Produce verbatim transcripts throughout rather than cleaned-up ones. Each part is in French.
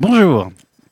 Bonjour.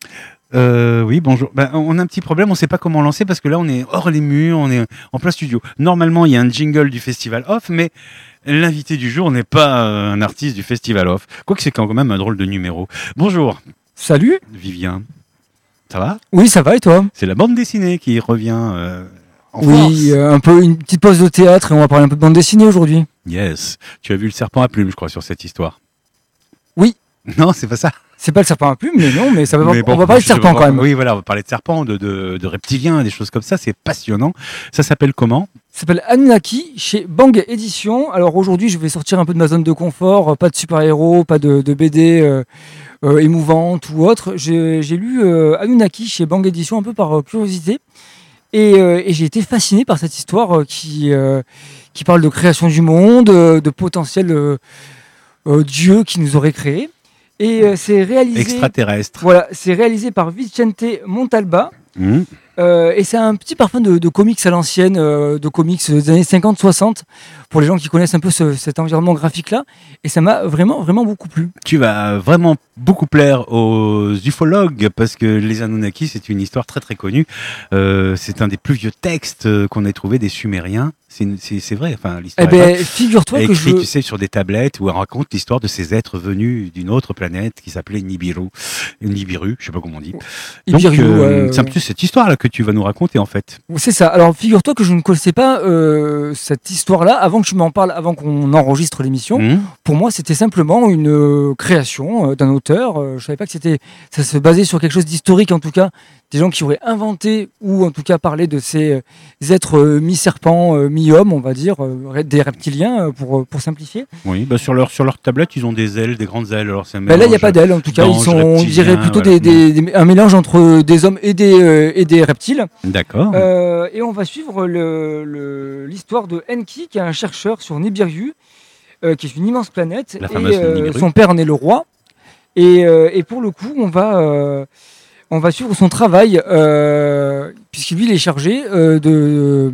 Euh, oui, bonjour. Ben, on a un petit problème, on ne sait pas comment lancer parce que là, on est hors les murs, on est en plein studio. Normalement, il y a un jingle du Festival Off, mais l'invité du jour n'est pas euh, un artiste du Festival Off. Quoique c'est quand même un drôle de numéro. Bonjour. Salut. Vivien. Ça va ? Oui, ça va et toi ? C'est la bande dessinée qui revient euh, en Oui, force. euh, un peu une petite pause de théâtre et on va parler un peu de bande dessinée aujourd'hui. Yes. Tu as vu le serpent à plumes, je crois, sur cette histoire. Oui. Non, c'est pas ça. C'est pas le serpent à plumes, mais non, mais ça va. Mais bon, on va parler de je sais serpent pas, quand même. Oui, voilà, on va parler de serpents, de, de, de reptiliens, des choses comme ça. C'est passionnant. Ça s'appelle comment ? Ça s'appelle Anunnaki chez Bang Édition. Alors aujourd'hui, je vais sortir un peu de ma zone de confort. Pas de super-héros, pas de, de B D euh, euh, émouvante ou autre. J'ai, j'ai lu euh, Anunnaki chez Bang Édition un peu par euh, curiosité. Et, euh, et j'ai été fasciné par cette histoire euh, qui, euh, qui parle de création du monde, euh, de potentiel euh, euh, Dieu qui nous aurait créé. Et euh, c'est réalisé. Extraterrestre. Voilà, c'est réalisé par Vicente Montalba. Mmh. Euh, et c'est un petit parfum de, de comics à l'ancienne, euh, de comics des années cinquante soixante, pour les gens qui connaissent un peu ce, cet environnement graphique-là. Et ça m'a vraiment, vraiment beaucoup plu. Tu vas vraiment beaucoup plaire aux ufologues, parce que les Anunnaki, c'est une histoire très très connue. Euh, c'est un des plus vieux textes qu'on ait trouvé des Sumériens. C'est, une, c'est, c'est vrai, enfin, l'histoire eh est ben, figure-toi que écrit, je... tu sais, sur des tablettes où on raconte l'histoire de ces êtres venus d'une autre planète qui s'appelait Nibiru. Nibiru, je sais pas comment on dit. Donc, Ibiriu, euh, euh... c'est un peu cette histoire-là que tu vas nous raconter, en fait. C'est ça. Alors, figure-toi que je ne connaissais pas euh, cette histoire-là avant que tu m'en parles, avant qu'on enregistre l'émission. Mmh. Pour moi, c'était simplement une euh, création euh, d'un auteur. Euh, je savais pas que c'était, ça se basait sur quelque chose d'historique, en tout cas, des gens qui auraient inventé ou en tout cas parlé de ces euh, êtres euh, mi-serpents, euh, mi-hommes, on va dire, euh, des reptiliens, euh, pour, pour simplifier. Oui, bah sur leur sur leur tablette, ils ont des ailes, des grandes ailes. Alors c'est un Ben là, il n'y a mélange pas d'ailes, en tout cas. Ils d'anges, sont, on reptiliens, dirait plutôt voilà. des, des, des- un mélange entre des hommes et des, euh, et des reptiles. D'accord. Euh, et on va suivre le- le- l'histoire de Enki, qui est un chercheur sur Nibiru, euh, qui est une immense planète. La et fameuse euh, Nibiru. son père en est le roi. Et, euh, et pour le coup, on va, euh, on va suivre son travail, euh, puisque lui, il est chargé euh, de,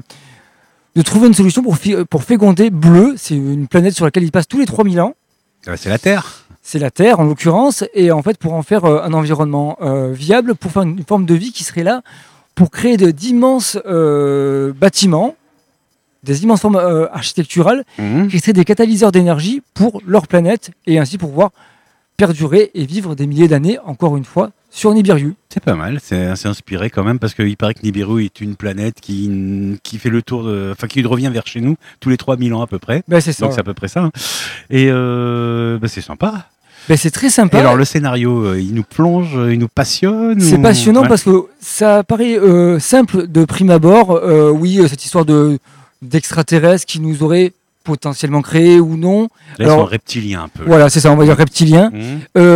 de trouver une solution pour, fi- pour féconder Bleu. C'est une planète sur laquelle il passe tous les trois mille ans. Ah, c'est la Terre. C'est la Terre, en l'occurrence. Et en fait, pour en faire euh, un environnement euh, viable, pour faire une, une forme de vie qui serait là, pour créer de, d'immenses euh, bâtiments, des immenses formes euh, architecturales, Mmh. qui seraient des catalyseurs d'énergie pour leur planète, et ainsi pouvoir perdurer et vivre des milliers d'années, encore une fois, sur Nibiru. C'est pas mal, c'est assez inspiré quand même, parce qu'il paraît que Nibiru est une planète qui, qui fait le tour de, enfin qui revient vers chez nous tous les trois mille ans à peu près. Ben, c'est ça. Donc c'est à peu près ça. hein. Et euh, bah, c'est sympa. Ben, c'est très Et sympa. alors le scénario, euh, il nous plonge, euh, il nous passionne. C'est ou- passionnant Ouais. parce que ça paraît euh, simple de prime abord. Euh, oui, euh, cette histoire de, d'extraterrestres qui nous auraient potentiellement créés ou non. Là, ils Alors, sont reptiliens un peu. Voilà, c'est ça, on va dire reptilien. Mmh.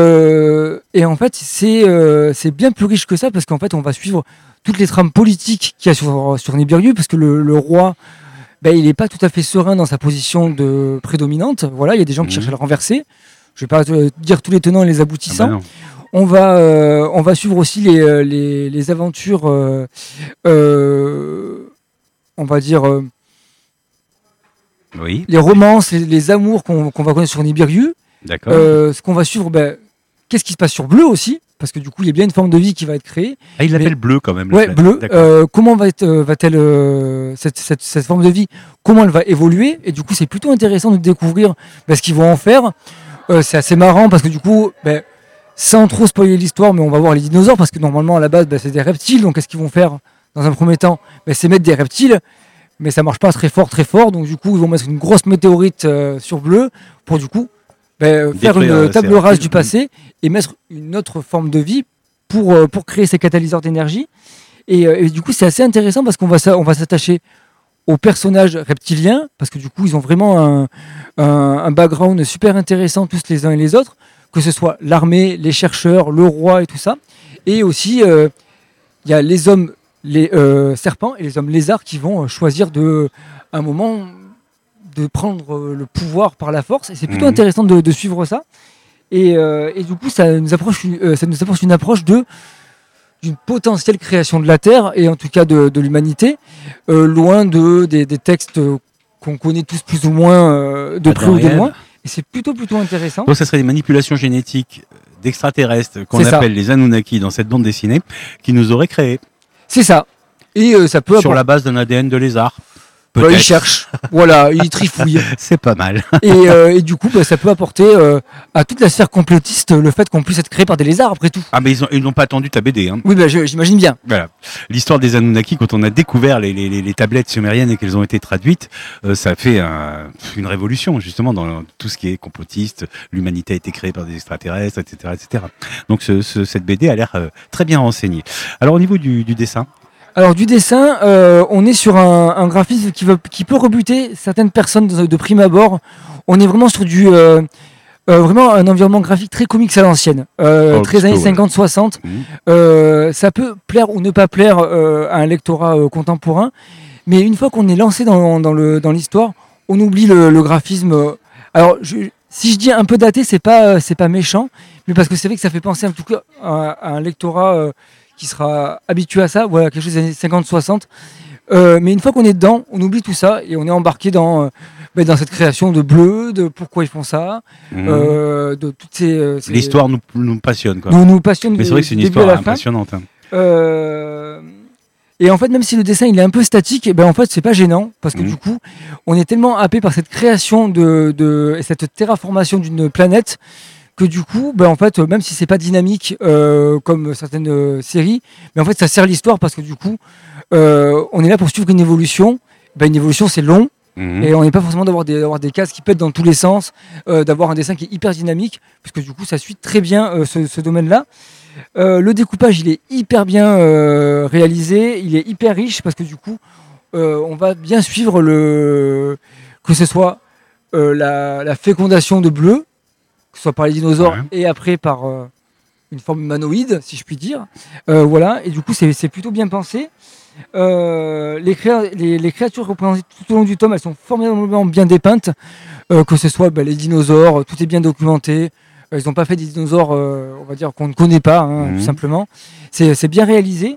Euh, et en fait, c'est euh, c'est bien plus riche que ça parce qu'en fait, on va suivre toutes les trames politiques qu'il y a sur, sur Nibiru, parce que le, le roi, ben, il n'est pas tout à fait serein dans sa position de prédominante. Voilà, il y a des gens qui Mhm. cherchent à le renverser. Je ne vais pas te dire tous les tenants et les Ah aboutissants. bah non. On va, euh, on va suivre aussi les, euh, les, les aventures, euh, euh, on va dire, euh, Oui, les romances, les, les amours qu'on qu'on va connaître sur Nibiru. d'accord. Euh, ce qu'on va suivre, ben, qu'est-ce qui se passe sur Bleu aussi, parce que du coup, il y a bien une forme de vie qui va être créée. Ah, il l'appelle mais- bleu quand même. le Ouais, plat. Bleu. D'accord. Euh, comment va être, euh, va-t-elle euh, cette, cette, cette forme de vie, comment elle va évoluer? Et du coup, c'est plutôt intéressant de découvrir ben, ce qu'ils vont en faire. Euh, c'est assez marrant parce que du coup, ben, sans trop spoiler l'histoire, mais on va voir les dinosaures parce que normalement à la base, ben, c'est des reptiles. Donc, qu'est-ce qu'ils vont faire dans un premier temps? Ben, c'est mettre des reptiles. Mais ça marche pas très fort, très fort. Donc du coup, ils vont mettre une grosse météorite euh, sur Bleu pour du coup ben, faire Détruire, une euh, table ces rase reptiles. du passé et mettre une autre forme de vie pour, euh, pour créer ces catalyseurs d'énergie. Et, euh, et du coup, c'est assez intéressant parce qu'on va, s'a- on va s'attacher aux personnages reptiliens parce que du coup, ils ont vraiment un, un, un background super intéressant tous les uns et les autres, que ce soit l'armée, les chercheurs, le roi et tout ça. Et aussi, euh, il y a les hommes les euh, serpents et les hommes lézards qui vont euh, choisir de, à un moment de prendre euh, le pouvoir par la force. Et c'est plutôt Mhm. intéressant de, de suivre ça. Et, euh, et du coup, ça nous approche, une- euh, ça nous approche une approche de d'une potentielle création de la Terre et en tout cas de, de l'humanité, euh, loin de, des, des textes euh, qu'on connaît tous plus ou moins euh, de Adam près ou et de Ève. loin. Et c'est plutôt plutôt intéressant. Donc ça serait des manipulations génétiques d'extraterrestres qu'on C'est ça. appelle les Anunnaki dans cette bande dessinée, qui nous auraient créés C'est ça. Et euh, ça peut sur appor- la base d'un A D N de lézard. Bah, Peut-être. il cherche, voilà, il trifouille. C'est pas mal. Et, euh, et du coup, bah, ça peut apporter euh, à toute la sphère complotiste le fait qu'on puisse être créé par des lézards après tout. Ah mais ils ont, ils n'ont pas attendu ta B D. Hein. Oui, bah, je- j'imagine bien. Voilà. L'histoire des Anunnaki, quand on a découvert les, les, les- les tablettes sumériennes et qu'elles ont été traduites, euh, ça a fait un- une révolution justement dans tout ce qui est complotiste. L'humanité a été créée par des extraterrestres, et cetera, et cetera. Donc ce, ce- cette B D a l'air euh, très bien renseignée. Alors au niveau du, du dessin, Alors du dessin, euh, on est sur un, un graphisme qui, va, qui peut rebuter certaines personnes de, de prime abord. On est vraiment sur du euh, euh, vraiment un environnement graphique très comics à l'ancienne, euh, Old très school, années ouais. cinquante soixante. Mhm. Euh, ça peut plaire ou ne pas plaire euh, à un lectorat euh, contemporain, mais une fois qu'on est lancé dans, dans le dans l'histoire, on oublie le, le graphisme. euh. Alors je- si je dis un peu daté, c'est pas c'est pas méchant, mais parce que c'est vrai que ça fait penser un tout cas à, à un lectorat euh, qui sera habitué à ça, voilà, quelque chose des années cinquante soixante. Euh, mais une fois qu'on est dedans, on oublie tout ça et on est embarqué dans, euh, ben, dans cette création de bleu, de pourquoi ils font ça, Mhm. euh, de toutes ces. euh, ces- l'histoire nous, nous passionne quoi. nous, nous passionne. Mais c'est du- vrai que c'est une du début à histoire la fin. impressionnante. Hein. Euh, Et en fait, même si le dessin il est un peu statique, eh ben en fait c'est pas gênant parce que Mhm. du coup, on est tellement happé par cette création de, de et cette terraformation d'une planète que du coup, ben en fait, même si c'est pas dynamique euh, comme certaines euh, séries, mais en fait ça sert l'histoire parce que du coup, euh, on est là pour suivre une évolution. Ben, une évolution c'est long. Mhm. Et on n'est pas forcément d'avoir des, d'avoir des cases qui pètent dans tous les sens, euh, d'avoir un dessin qui est hyper dynamique, parce que du coup ça suit très bien euh, ce, ce domaine-là. Euh, le découpage il est hyper bien euh, réalisé, il est hyper riche, parce que du coup euh, on va bien suivre le que ce soit euh, la, la fécondation de bleu, que ce soit par les dinosaures Ouais. et après par euh, une forme humanoïde, si je puis dire. Euh, voilà, et du coup c'est, c'est plutôt bien pensé. Euh, les, créa- les, les créatures représentées tout au long du tome, elles sont formidablement bien dépeintes, euh, que ce soit bah, les dinosaures, tout est bien documenté. Euh, ils n'ont pas fait des dinosaures, euh, on va dire qu'on ne connaît pas, hein, Mhm. tout simplement. C'est, c'est bien réalisé.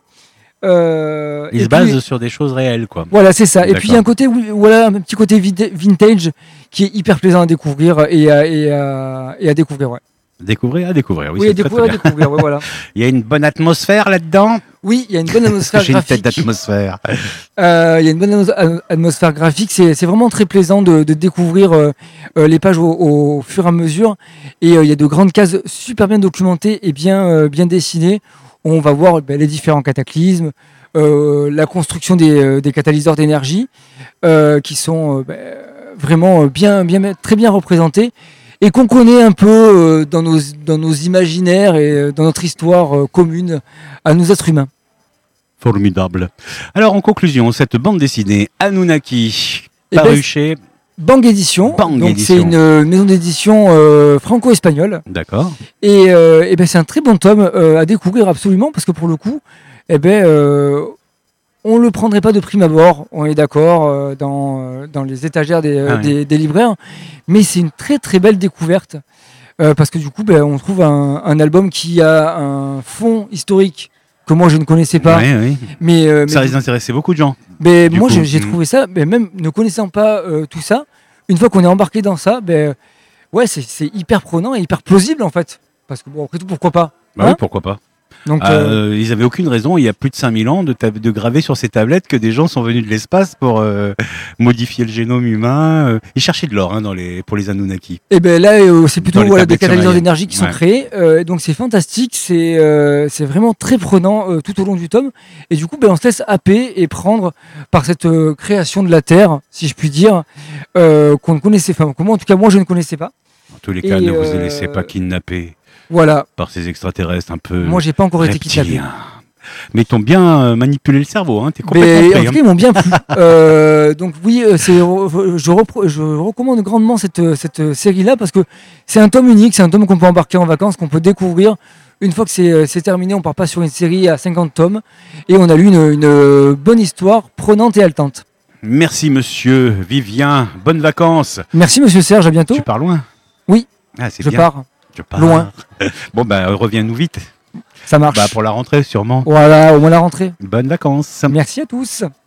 Euh, Ils et se puis- basent sur des choses réelles quoi. Voilà, c'est ça. Et D'accord. puis il y a un côté, oui, voilà, un petit côté vide- vintage qui est hyper plaisant à découvrir et à, et à, et à découvrir. Ouais. Découvrir à découvrir. Oui, Oui, à c'est très, découvrir, très à bien. découvrir. Ouais, voilà. Il y a une bonne atmosphère là-dedans. Oui, il y a une bonne atmosphère J'ai une tête graphique. d'atmosphère. Euh, Il y a une bonne atmos- atmosphère graphique. C'est c'est vraiment très plaisant de, de découvrir euh, euh, les pages au, au fur et à mesure. Et euh, il y a de grandes cases super bien documentées et bien, euh, bien dessinées. On va voir ben, les différents cataclysmes, euh, la construction des, euh, des catalyseurs d'énergie, euh, qui sont euh, ben, vraiment euh, bien, bien, très bien représentés et qu'on connaît un peu euh, dans, nos, dans nos imaginaires et euh, dans notre histoire euh, commune à nos êtres humains. Formidable. Alors en conclusion, cette bande dessinée Anunnaki, Eh ben, parue chez... Bang Édition, Bang donc Édition. c'est une euh, maison d'édition euh, franco-espagnole D'accord. et, euh, eh ben c'est un très bon tome euh, à découvrir absolument parce que pour le coup, eh ben euh, on le prendrait pas de prime abord, on est d'accord euh, dans, euh, dans les étagères des, Ah oui. des, des libraires, mais c'est une très très belle découverte euh, parce que du coup, ben, on trouve un, un album qui a un fond historique que moi je ne connaissais pas, Oui, oui. mais, euh, mais Ça risque d'intéresser beaucoup de gens. mais Du moi, coup, j'ai- j'ai mm. trouvé ça, mais même ne connaissant pas euh, tout ça, une fois qu'on est embarqué dans ça, ben, ouais, c'est c'est hyper prenant et hyper plausible en fait. Parce que bon, après tout, pourquoi pas Bah hein oui, pourquoi pas. Donc, euh, Euh, ils avaient aucune raison, il y a plus de cinq mille ans, de, tab- de graver sur ces tablettes que des gens sont venus de l'espace pour euh, modifier le génome humain. euh. Ils cherchaient de l'or hein, dans les, pour les Anunnaki. et ben là, euh, c'est plutôt Dans les voilà, des tablettes catalyseurs sumériennes. d'énergie qui sont Ouais. créés. euh, et donc c'est fantastique, c'est euh, c'est vraiment très prenant euh, tout au long du tome. Et du coup, ben, on se laisse happer et prendre par cette euh, création de la Terre, si je puis dire, euh, qu'on ne connaissait pas. Comment, en tout cas, moi, je ne connaissais pas. En tous les cas, Et, ne vous euh, laissez pas kidnapper Voilà. par ces extraterrestres un peu Moi, j'ai pas encore été kidnappé. reptiliens. Mais ils t'ont bien euh, manipulé le cerveau, hein, t'es complètement Mais en prêt, tout hein. cas, ils m'ont bien plu. Euh, donc oui, euh, c'est, je, repro- je recommande grandement cette, cette série-là parce que c'est un tome unique, c'est un tome qu'on peut embarquer en vacances, qu'on peut découvrir. Une fois que c'est, c'est terminé, on part pas sur une série à cinquante tomes et on a lu une, une bonne histoire prenante et haletante. Merci monsieur Vivien, bonnes vacances. Merci Monsieur Serge, à bientôt. Tu pars loin? Oui, Ah, c'est je bien. pars. Je pars. loin. Bon, bah, reviens-nous vite. Ça marche. Bah, pour la rentrée, sûrement. Voilà, au moins la rentrée. Bonnes vacances. Merci à tous.